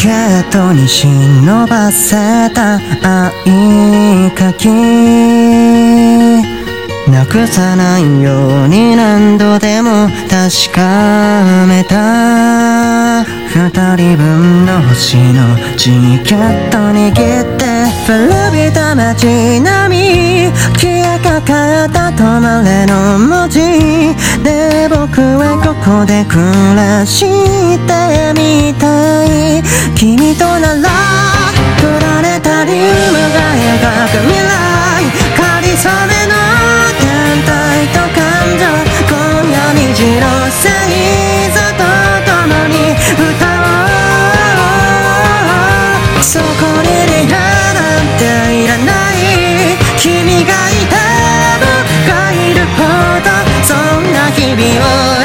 ケットに忍ばせた合鍵なくさないように何度でも確かめた二人分の星のチケット握って古びた街並み消えかかった止まれの文字で僕はここで暮らしてみたい君とならプラネタリウムが描く未来かりそめの天体と感情今夜虹の星座と共に歌おうそこにリハなんていらない君がいて僕がいるほどそんな日々を